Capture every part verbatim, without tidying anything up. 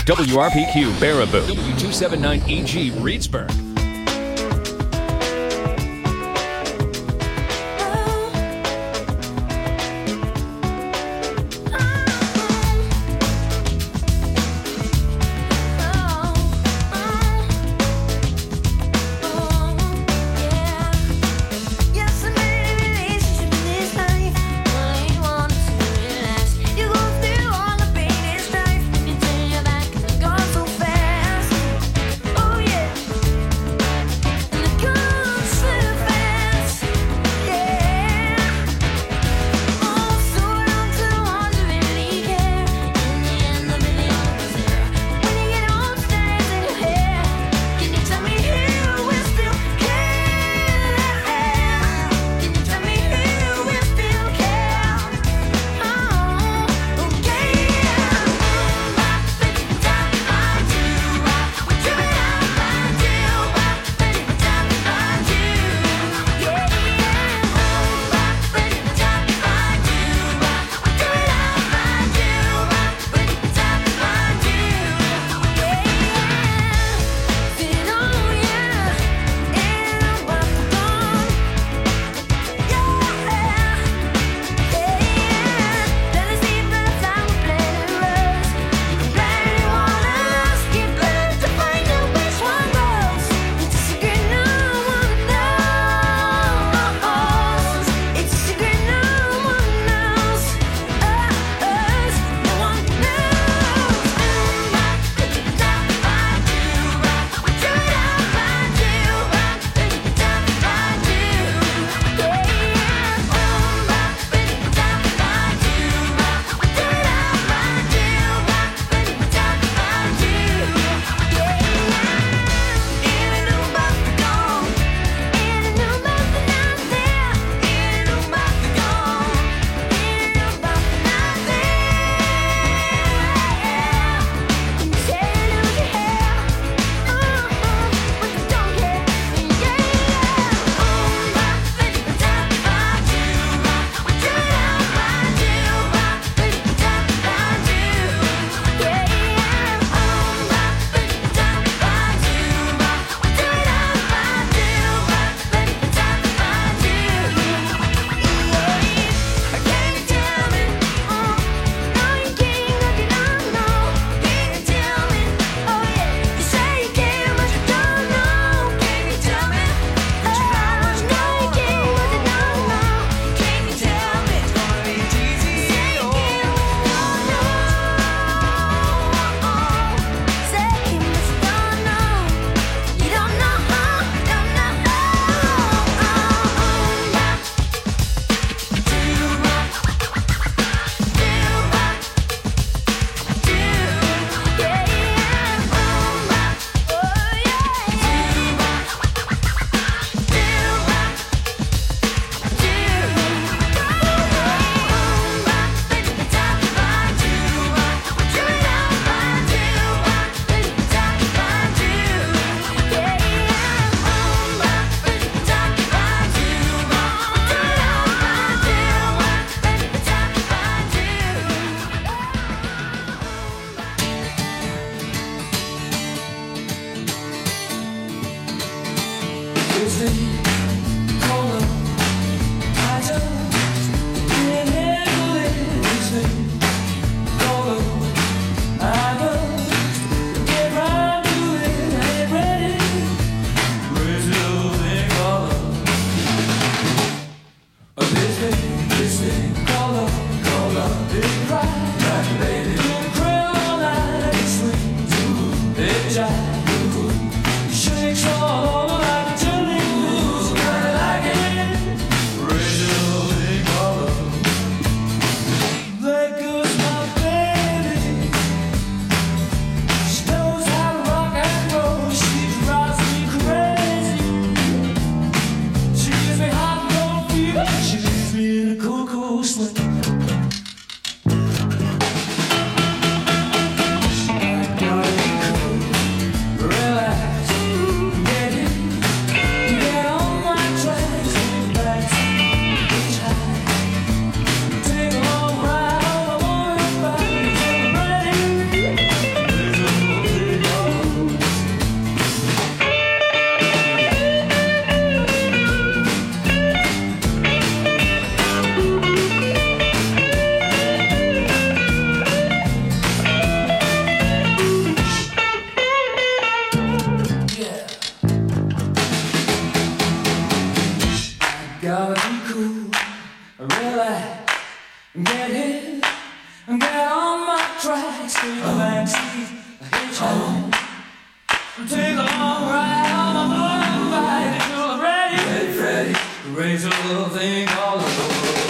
W R P Q Baraboo, W two seventy-nine E G Reedsburg. Shakes all over like a jelly. Raise a little thing all over.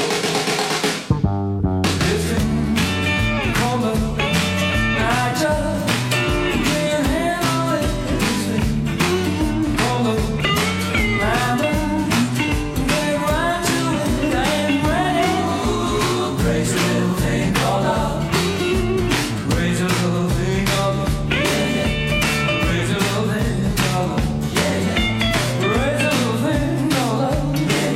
This thing called love, I just can't handle it. This thing called love, my love, get right to it. I ain't ready. Raise a little thing called love. Raise a little thing called love. Yeah, yeah. Raise a little thing called love. Yeah, yeah. Raise a little thing called love.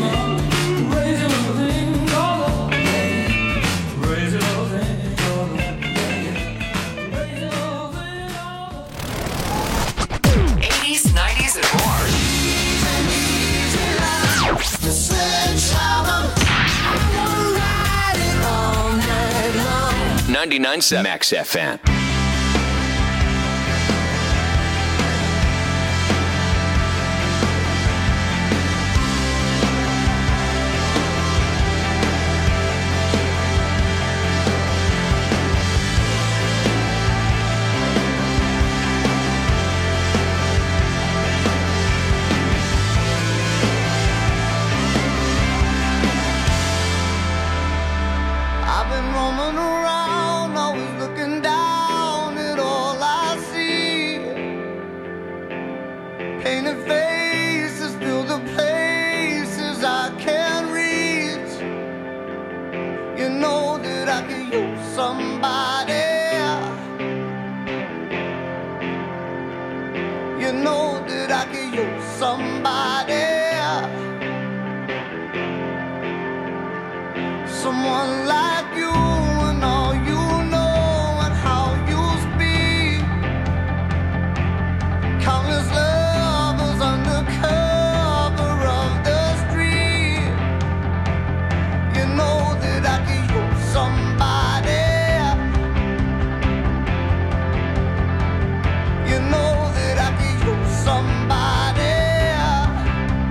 ninety-nine point seven Max F M. I've been roaming around, always looking down at all I see. Painted faces fill the places I can't reach. You know that I could use somebody. You know that I could use somebody. Someone like you and all you know and how you speak. Countless lovers under cover of the street. You know that I could use somebody. You know that I could use somebody.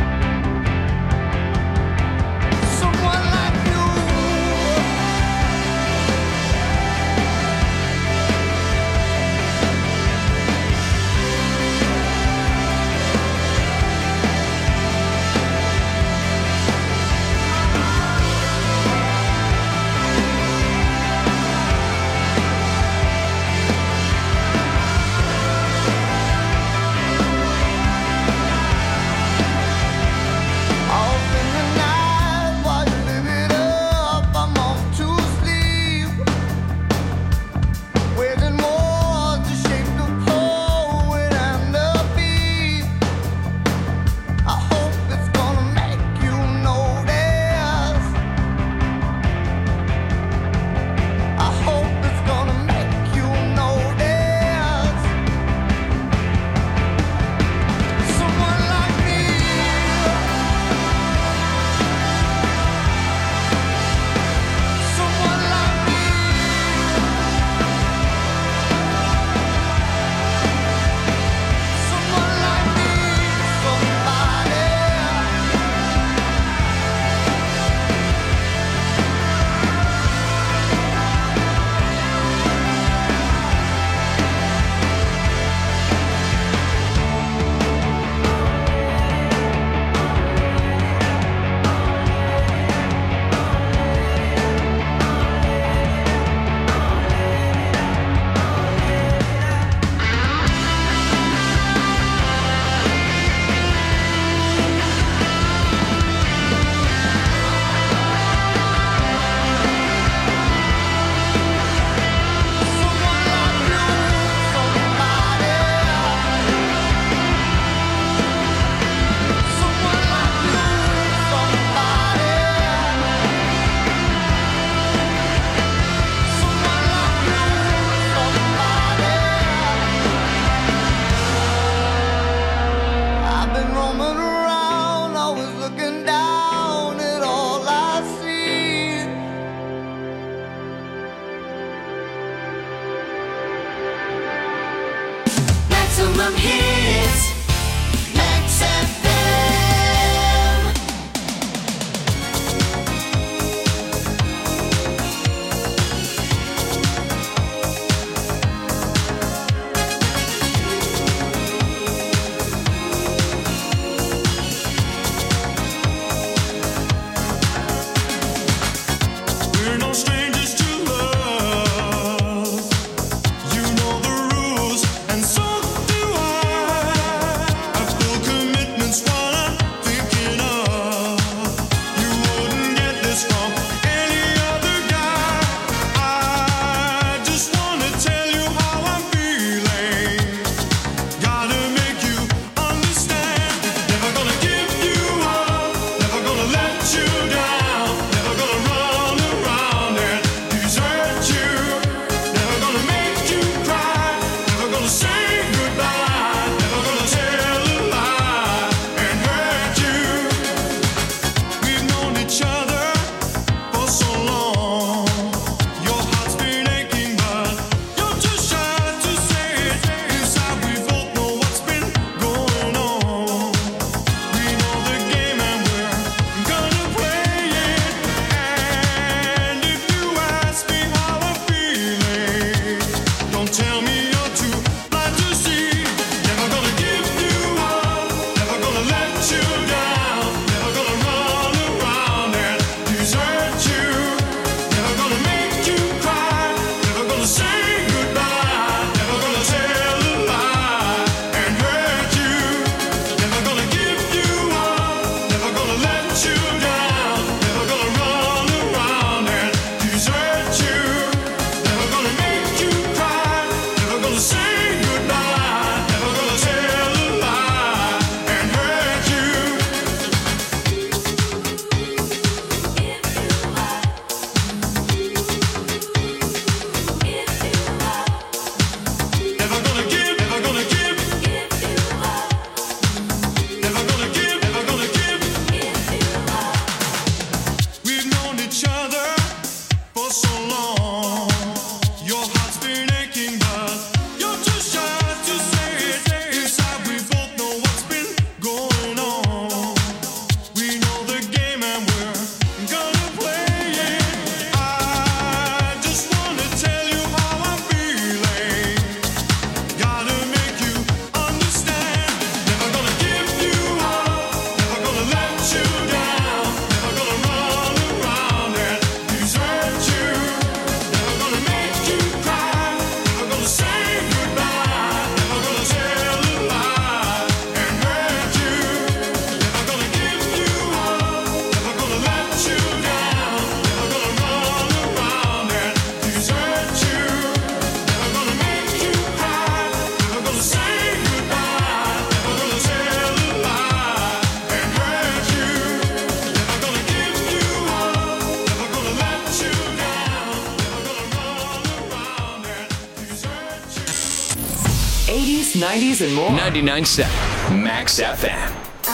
nineties and more. ninety-nine point seven Max F M.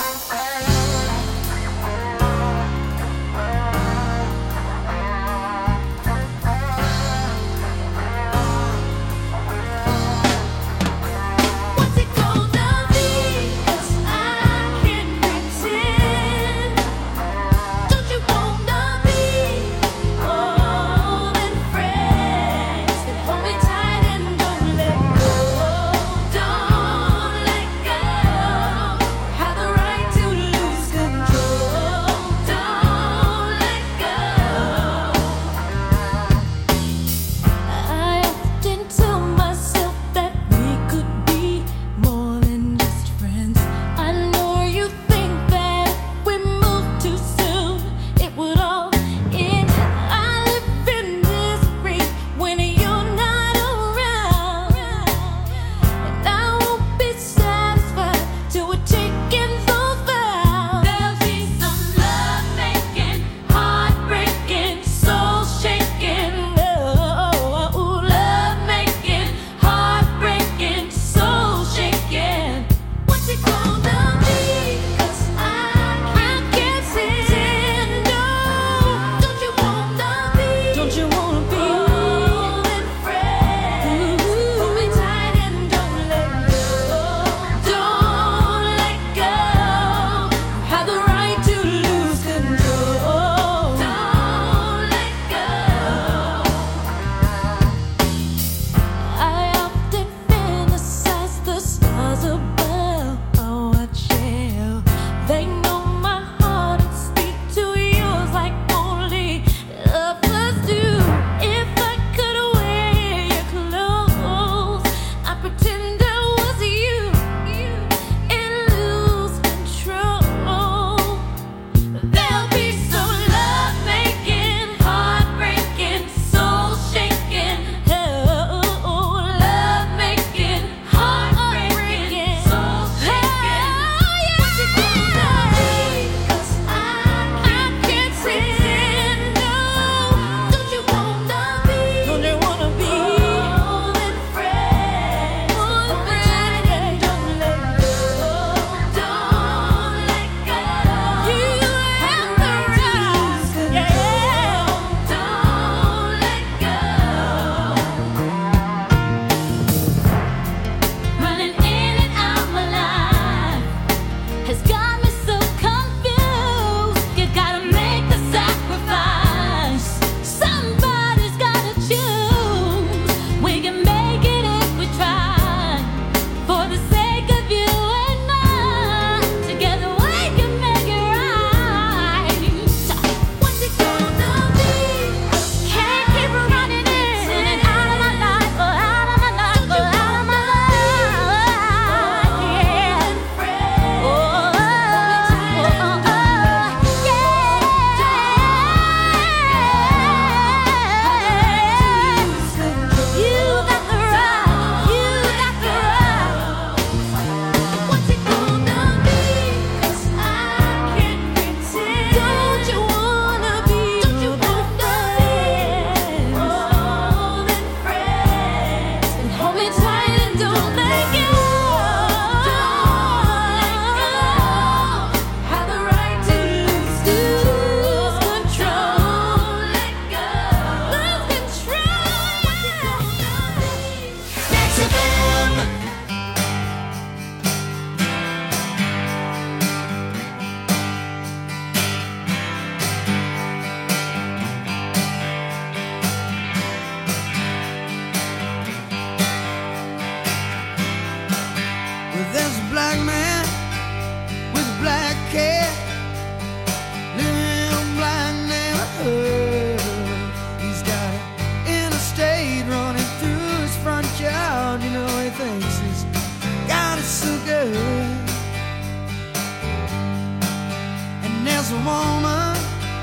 a woman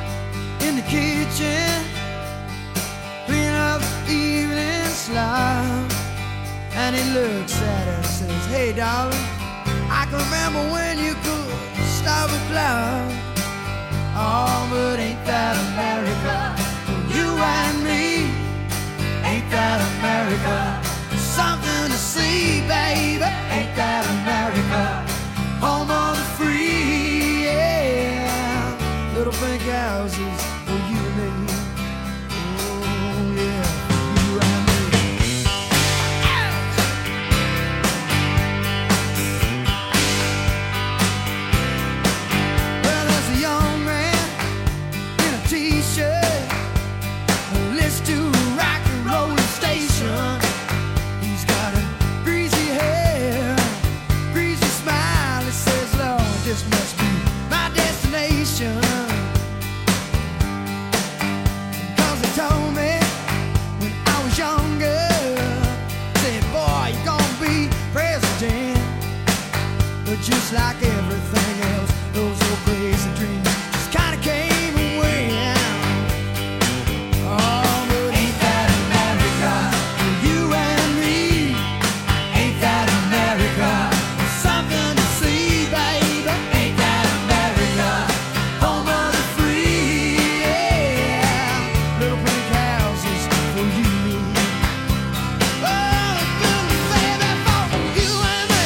in the kitchen, clean up the evening slop. And he looks at her and says, hey darling, I can remember when you could stop a cloud. Oh, but ain't that America for you and me? Ain't that America? Something to see, baby. Ain't little pink houses for you and me. Oh yeah, you and me. Well, there's a young man in a t-shirt who listens to a rock and roll station. He's got a greasy hair, greasy smile. He says, Lord, this must be my destination. Cause he told me when I was younger, said, boy, you're gonna be president. But just like everything else, those old crazy dreams just kinda came and went. Oh, but ain't that America? For you and me. Ain't that America? Something to see, baby. Ain't that America? Home of the free, yeah. Little pink houses for you. Oh, baby, for you and me.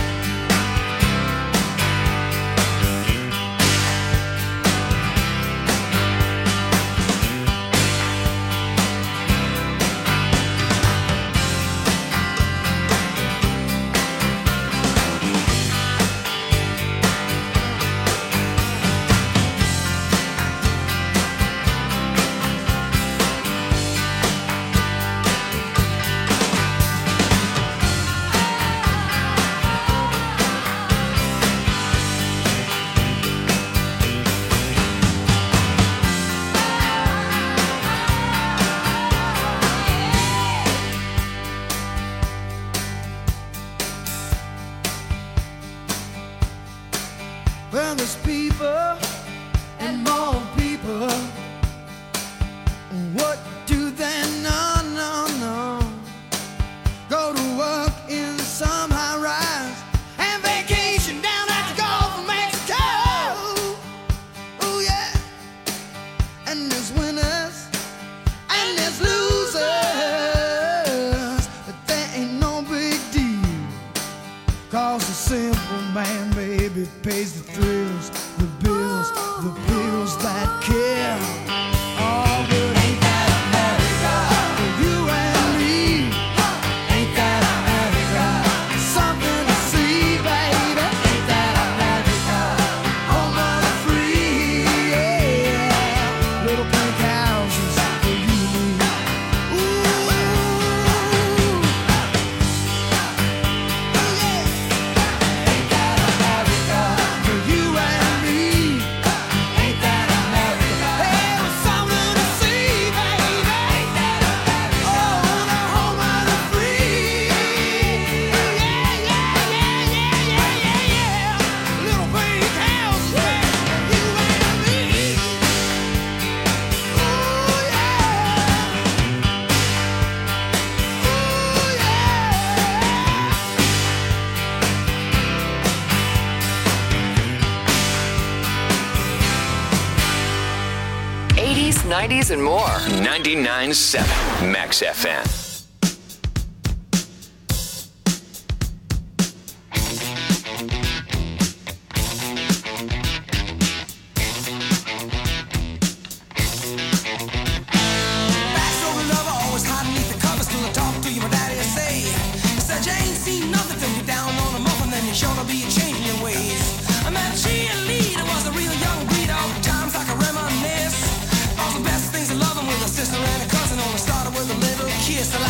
Well, there's people and more people. What do they know? No, no. Go to work in some high rise and vacation down at the Gulf of Mexico. Oh, yeah. And there's winners and there's losers. But that ain't no big deal. Cause the simple man, baby, pays the thrills, the bills, the bills that kill. Oh, but ain't that America? For you and me. Ain't that America? Something to see, baby. Ain't that America? Home of the free, yeah. Little pink houses for you and me. Ooh. Ain't that America? For you and me. Ain't that America? Hey, there's something to see, baby. Ain't that America? Oh, the home of the free. Yeah, yeah, yeah, yeah, yeah, yeah, yeah. Little pink house, yeah. You and me. Ooh, yeah. Ooh, yeah. eighties, nineties, and more. ninety-nine point seven Max F M. Backstory lover, always hiding beneath the covers till I talk to you, my daddy will say. He said you ain't seen nothing till you're down on a muffin, then you're sure to be changing your ways. I met a cheerleader, was a real young breed, all the times I can reminisce. All the best things of loving with a sister and a cousin, only started with a little kiss. And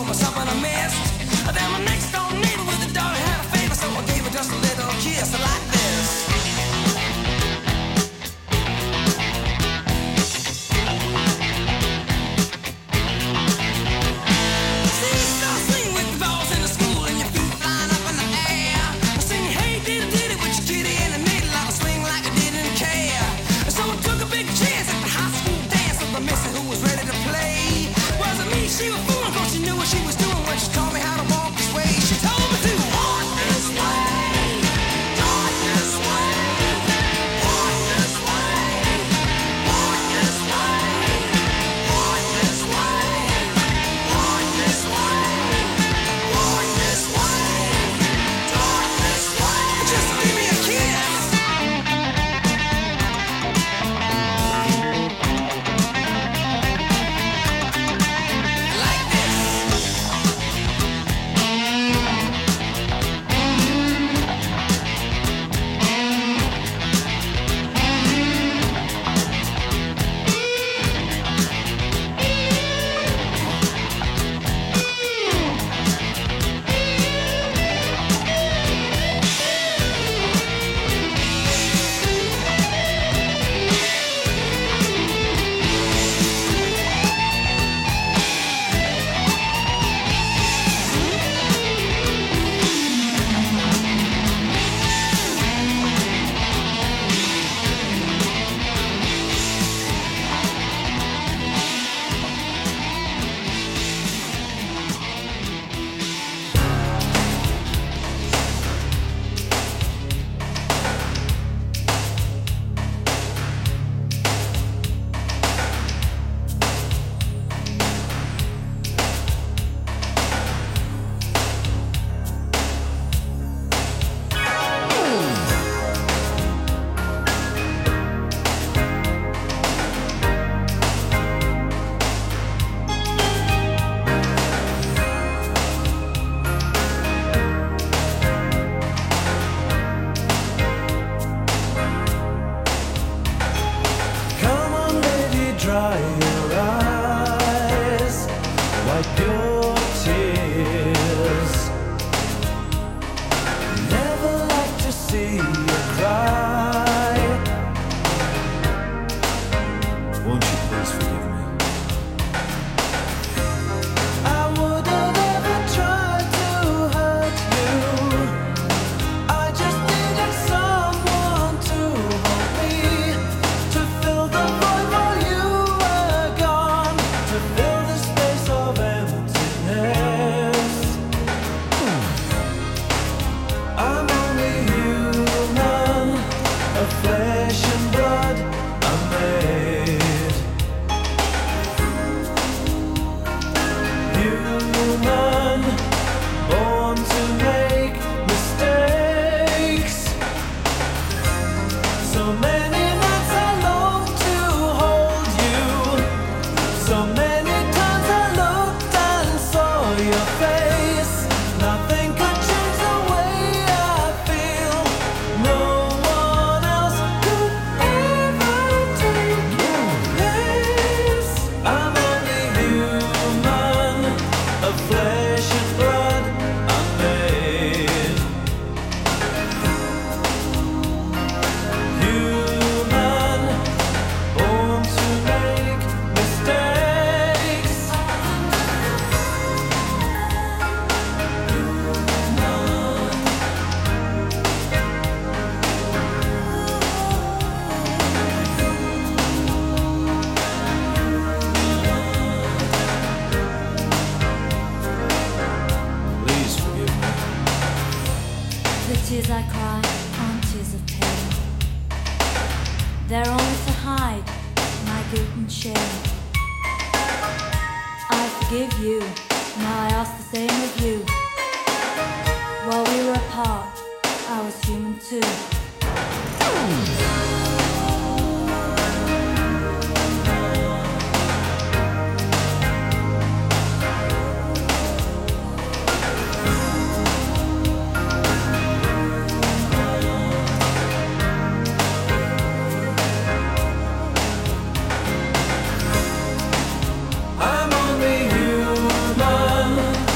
for something I missed. Then my next door neighbor with a daughter had a favor, so I gave her just a little kiss like this. See, you start swinging with the balls in the school and your feet flying up in the air. I sing, hey, diddy diddy with your kitty in the middle. I swing like I didn't care. So I took a big chance at the high school dance with the missus who was ready to play. Wasn't me, she was fooling, cause she knew what she was doing when she taught me how to walk this way. She told me to walk this way, walk this way, walk this way, walk this way, walk this way, walk this way, walk this way, talk this way. Just give me a kiss. Like this. Come on, baby, dry your eyes, wipe your tears. Never like to see you cry. Won't you please forgive me? I would have ever tried to hurt you. I just needed someone to hold me, to fill the void while you were gone, to fill the space of emptiness. I'm only human, of flesh and blood I'm made. Human, born to make mistakes. So many nights I long to hold you. So many times I looked and saw your face. Nothing could change the way I feel. No one else could ever take your place. I'm only human, of flesh and blood I'm made. Human, born to make mistakes. Please forgive me. The tears I cry aren't tears of pain. They're only to hide my guilt and shame. I forgive you, now I ask the same of you. While we were apart, I was human too. I'm only human,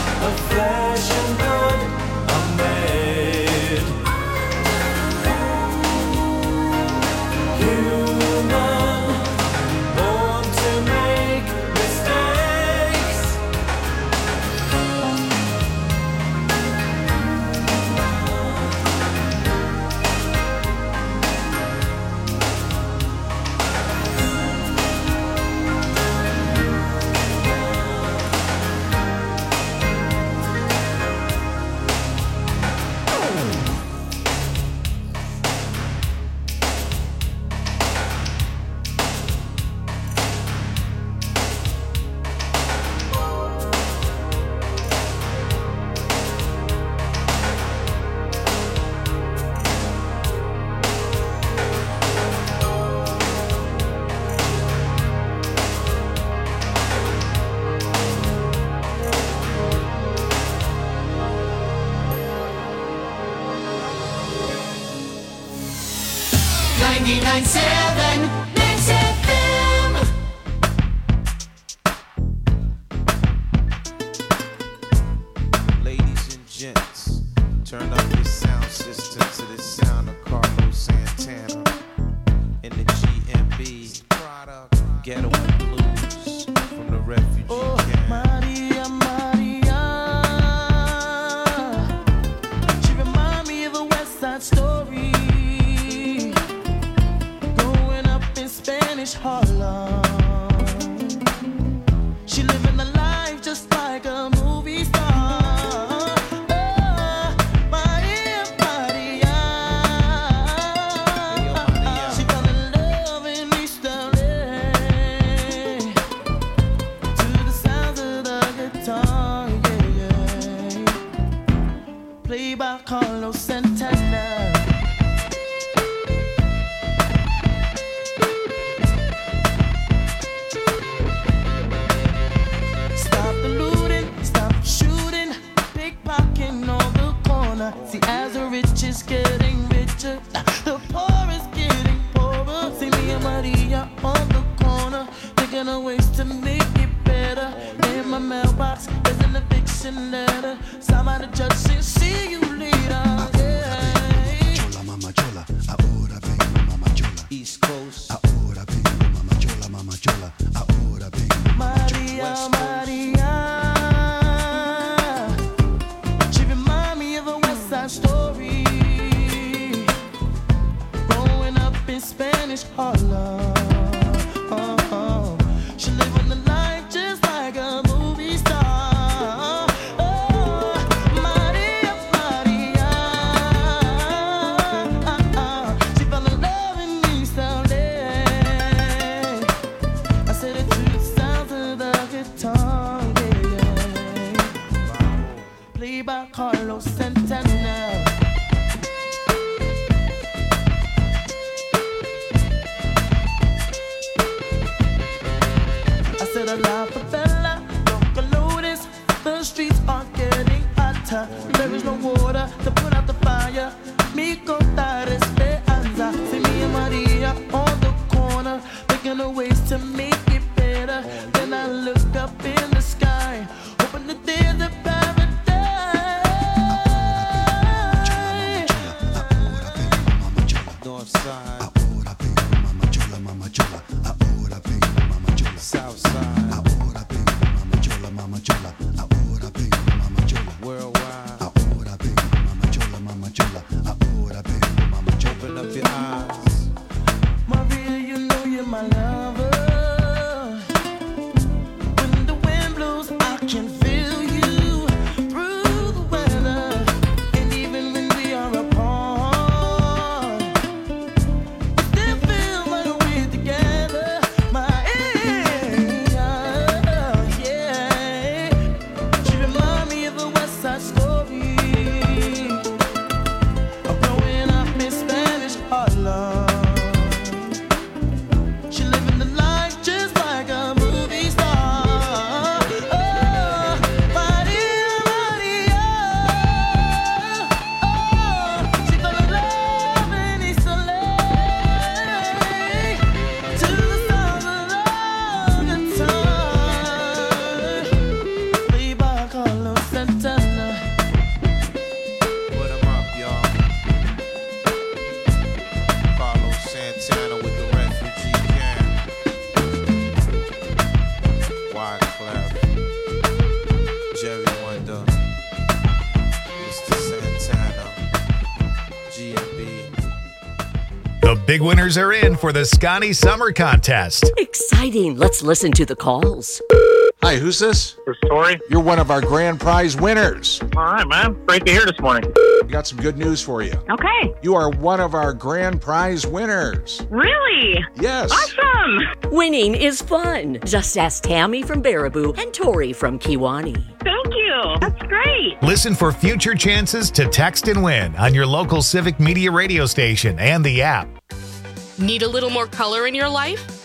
ninety-nine point seven Mix F M. Ladies and gents, turn up your sound system to the sound of Carlos Santana in the G M B Ghetto and Blues from the refugee Oh, camp. Maria, Maria. She remind me of a West Side Story. Growing up in Spanish Harlem. She living the life just like a movie star. Oh, Maria, Maria. She fell in love in East L A to the sounds of the guitar, yeah, yeah. Played by Carlos Santana. Stop the looting, stop the shooting, pickpocketing on the corner. See, as the rich is getting richer, the poor is getting poorer. See me and Maria on the corner, thinking of ways to make it better. In my mailbox, there's an eviction letter. Signed by the judge saying, see you later. Yeah. Chola, mama chola, ahora vengo, mama chola. East Coast, Ahora vengo, mama chola, mama chola. Ahora vengo, mama chola. Maria, Maria. She remind me of a West Side Story. Growing up in Spanish Harlem. Oh, oh. She living the life just like a movie star. Oh, Maria, Maria. She fell in love in East L A. I said it to the sounds of the guitar, yeah, yeah. Played by Carlos Santana. I said a la favela, local lotus. The streets are getting hotter. There is no water to put out the fire. Mi contar esperanza. See me and Maria on the corner, thinking of ways to make it better. Then I look up in the sky, hoping that there's a paradise. Ahora vengo, mama chola. North Side, Ahora vengo, mama chola, mama chola. Ahora vengo, mama chola. South Side, Ahora vengo, mama chola, mama chola. Ahora vengo, mama chola. worldwide. Ahora vengo, mama chola, mama chola. Ahora vengo, mama chola. Open up your eyes. Maria, you know you're my lover. When the wind blows, I can feel you through the weather. And even when we are apart, we still feel like we're together. Maria, yeah. She remind me of a West Side Story. I'm growing up in Spanish Harlem. She living the life just like a movie star. Oh, Maria, Maria. Oh, she fell in love in East L A to the sound of the guitar. Played by Carlos Santana. Put 'em up, y'all. Carlos Santana with the refugee camp. Wyclef, Jerry Wonder, Mister Santana, G M B. The big winners are in for the Scotty Summer Contest. Exciting. Let's listen to the calls. Hi, who's this? This is Tori. You're one of our grand prize winners. All right, man. Great to hear this morning. We got some good news for you. Okay. You are one of our grand prize winners. Really? Yes. Awesome. Winning is fun. Just ask Tammy from Baraboo and Tori from Kiwani. Thank you. That's great. Listen for future chances to text and win on your local Civic Media radio station and the app. Need a little more color in your life?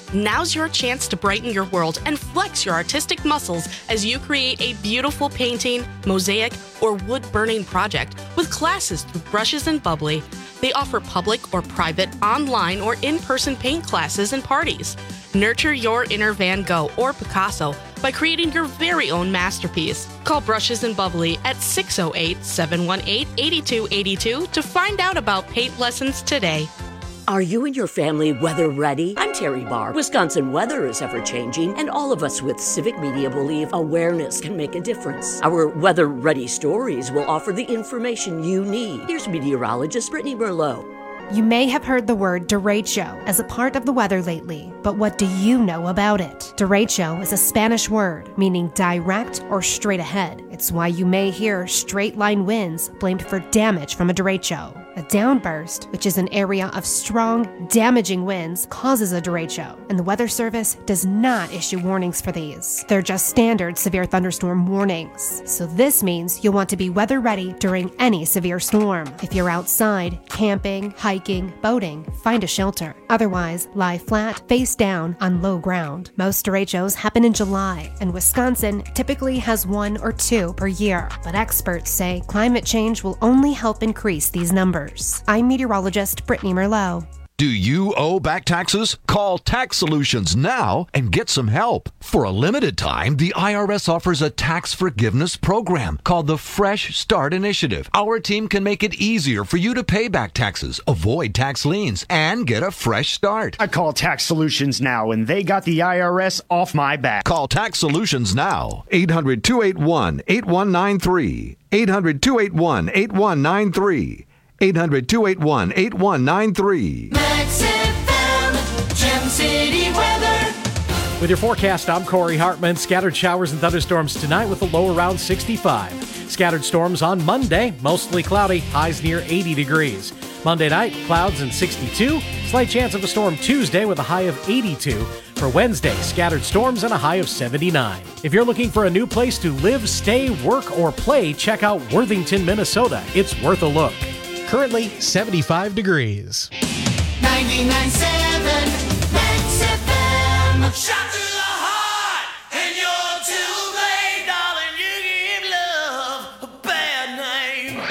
Now's your chance to brighten your world and flex your artistic muscles as you create a beautiful painting, mosaic, or wood-burning project with classes through Brushes and Bubbly. They offer public or private, online or in-person paint classes and parties. Nurture your inner Van Gogh or Picasso by creating your very own masterpiece. Call Brushes and Bubbly at six oh eight, seven one eight, eight two eight two to find out about paint lessons today. Are you and your family weather ready? I'm Terry Barr. Wisconsin weather is ever changing, and all of us with Civic Media believe awareness can make a difference. Our weather ready stories will offer the information you need. Here's meteorologist Brittany Merlot. You may have heard the word derecho as a part of the weather lately, but what do you know about it? Derecho is a Spanish word meaning direct or straight ahead. It's why you may hear straight line winds blamed for damage from a derecho. A downburst, which is an area of strong, damaging winds, causes a derecho, and the Weather Service does not issue warnings for these. They're just standard severe thunderstorm warnings. So this means you'll want to be weather ready during any severe storm. If you're outside, camping, hiking, boating, find a shelter. Otherwise, lie flat, face down, on low ground. Most derechos happen in July, and Wisconsin typically has one or two per year. But experts say climate change will only help increase these numbers. I'm meteorologist Brittany Merlot. Do you owe back taxes? Call Tax Solutions now and get some help. For a limited time, the I R S offers a tax forgiveness program called the Fresh Start Initiative. Our team can make it easier for you to pay back taxes, avoid tax liens, and get a fresh start. I call Tax Solutions now, and they got the I R S off my back. Call Tax Solutions now. eight hundred, two eight one, eight one nine three. eight hundred, two eight one, eight one nine three. eight hundred, two eight one, eight one nine three. Max F M, Gem City weather. With your forecast, I'm Corey Hartman. Scattered showers and thunderstorms tonight with a low around sixty-five. Scattered storms on Monday, mostly cloudy, highs near eighty degrees. Monday night, clouds and sixty-two. Slight chance of a storm Tuesday with a high of eighty-two. For Wednesday, scattered storms and a high of seventy-nine. If you're looking for a new place to live, stay, work, or play, check out Worthington, Minnesota. It's worth a look. Currently seventy-five degrees. ninety-nine point seven Max F M. Shot to the heart, and you're too late, darling. You give love a bad name.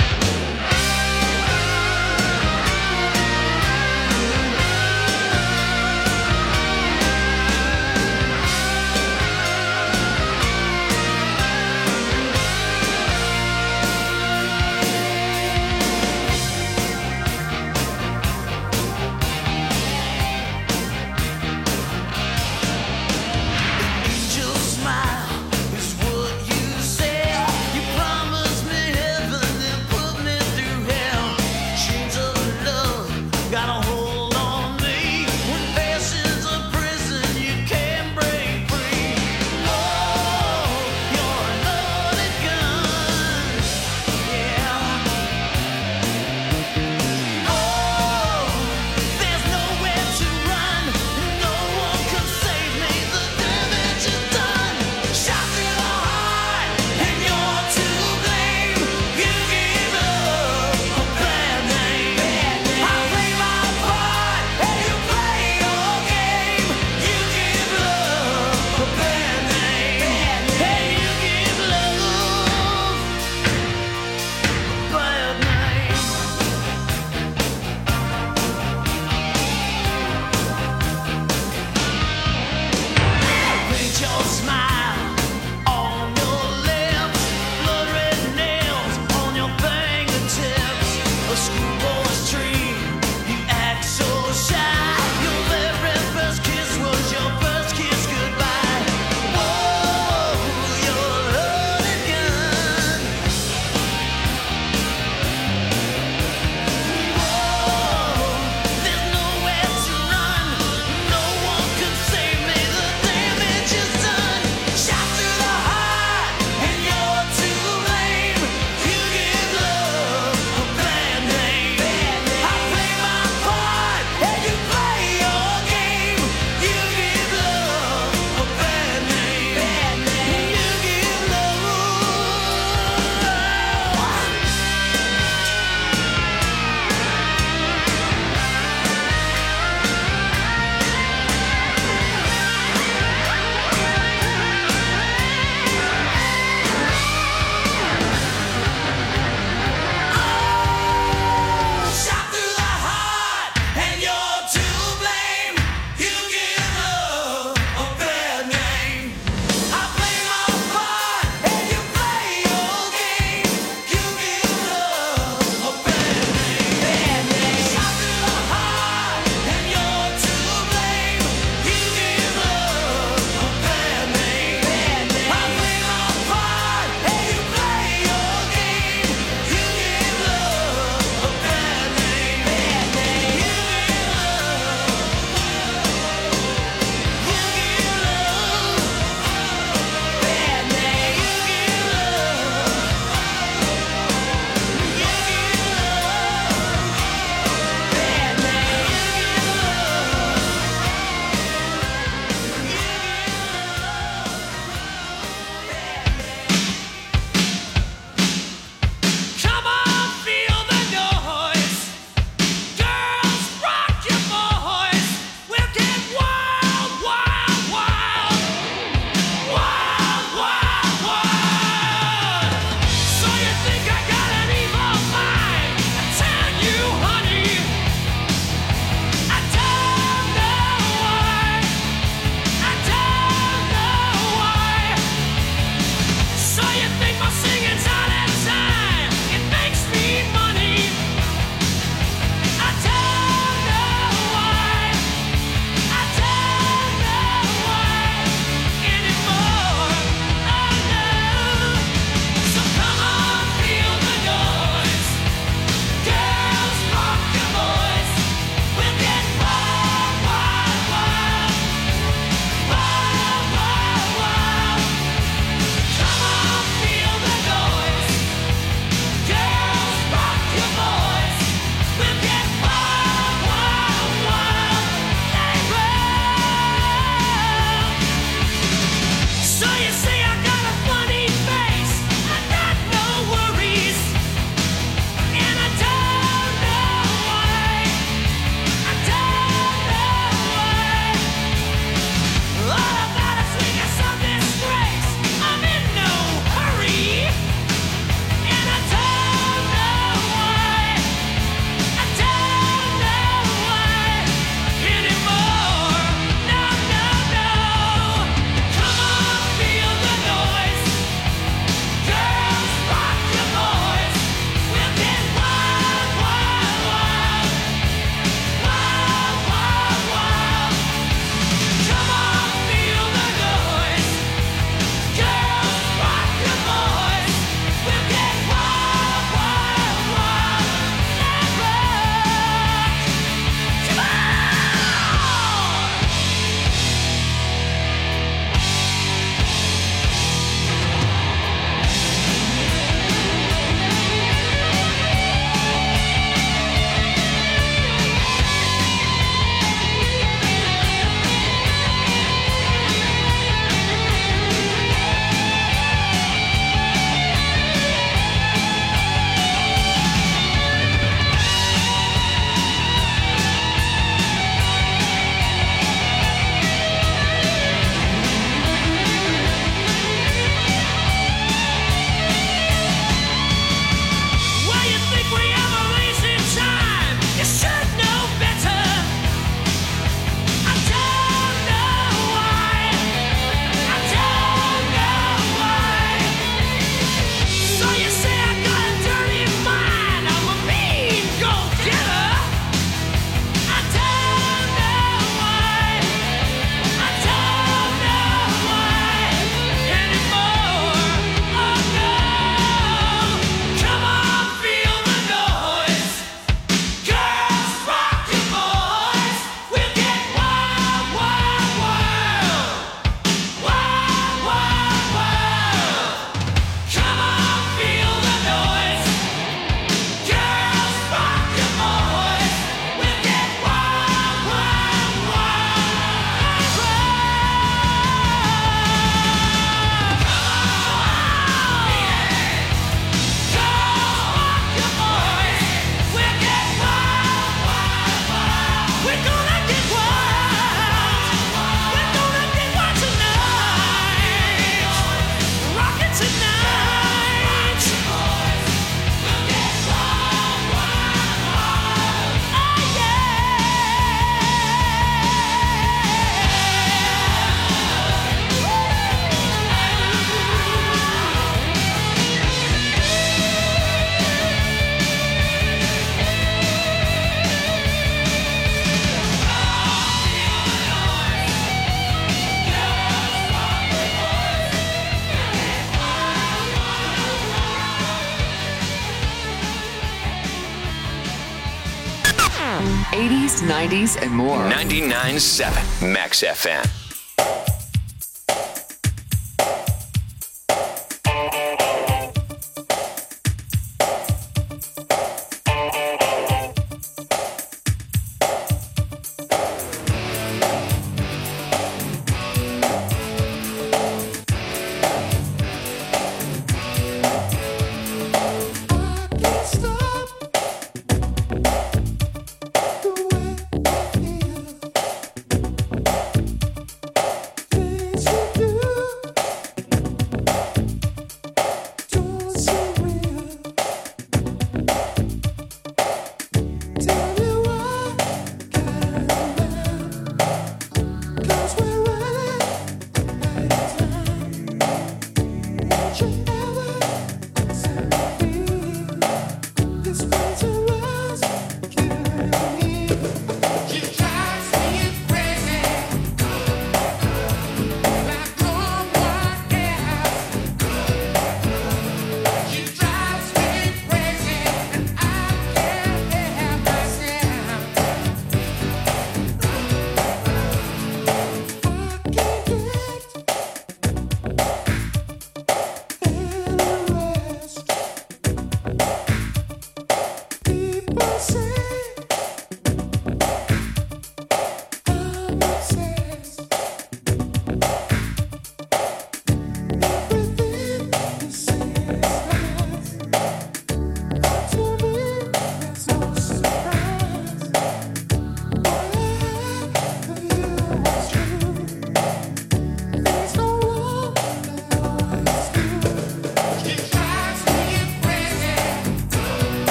eighties, nineties, and more. ninety-nine point seven Max F M.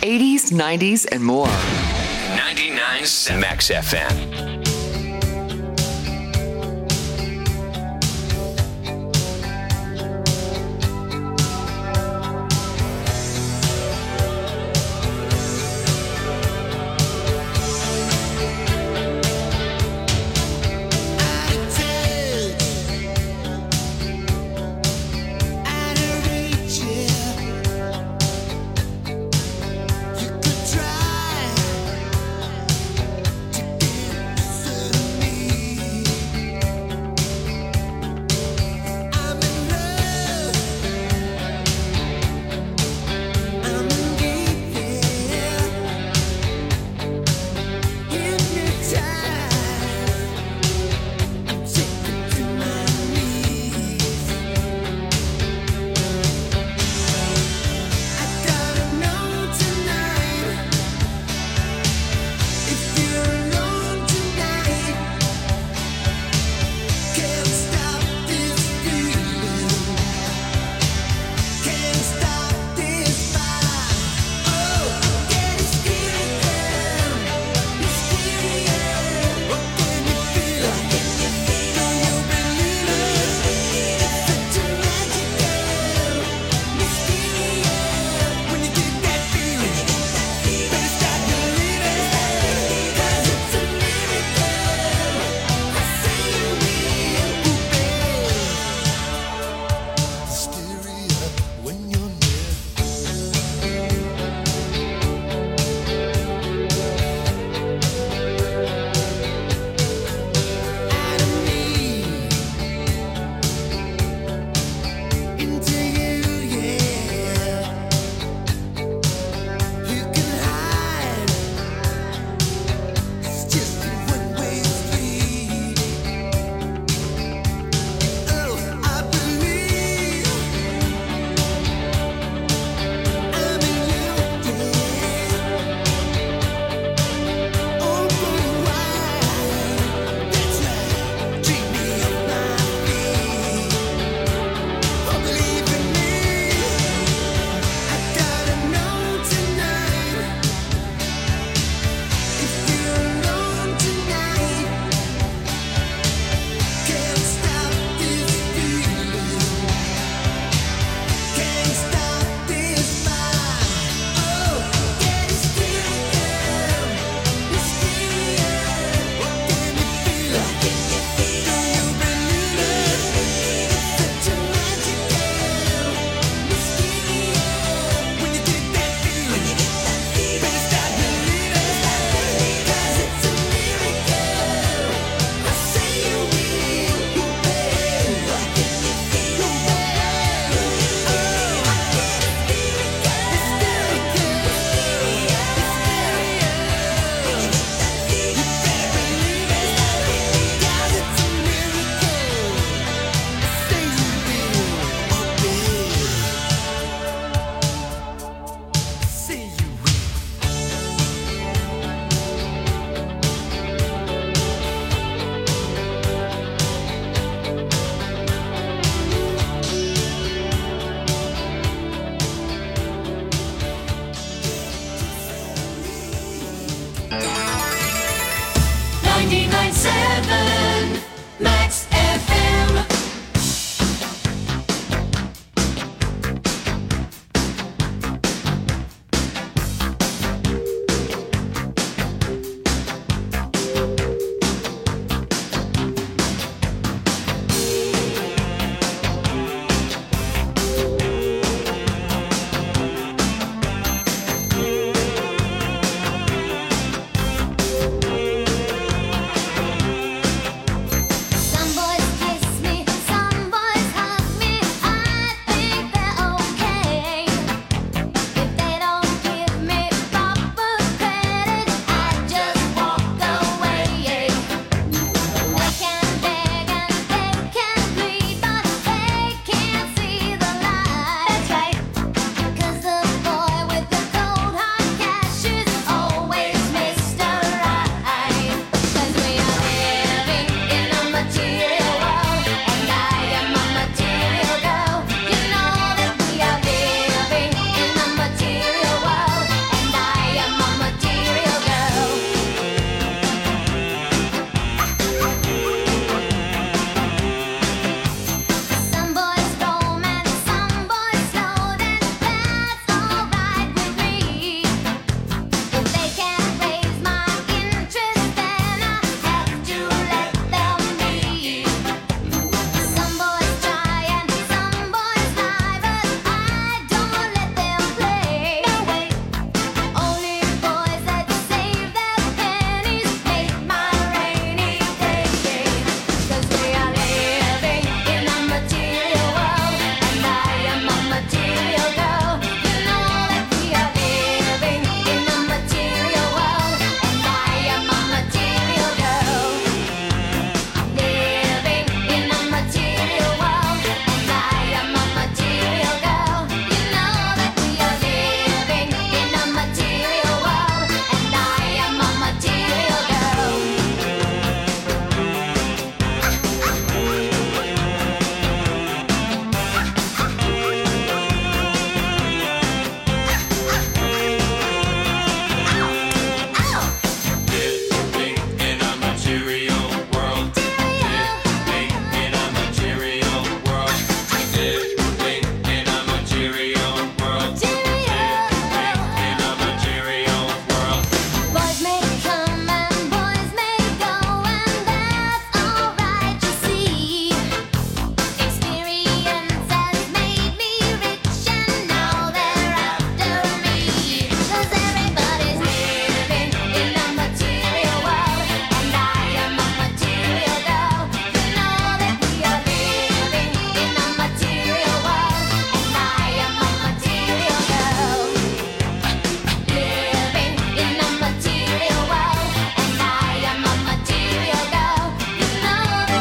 eighties, nineties, and more. ninety-nine Max F M.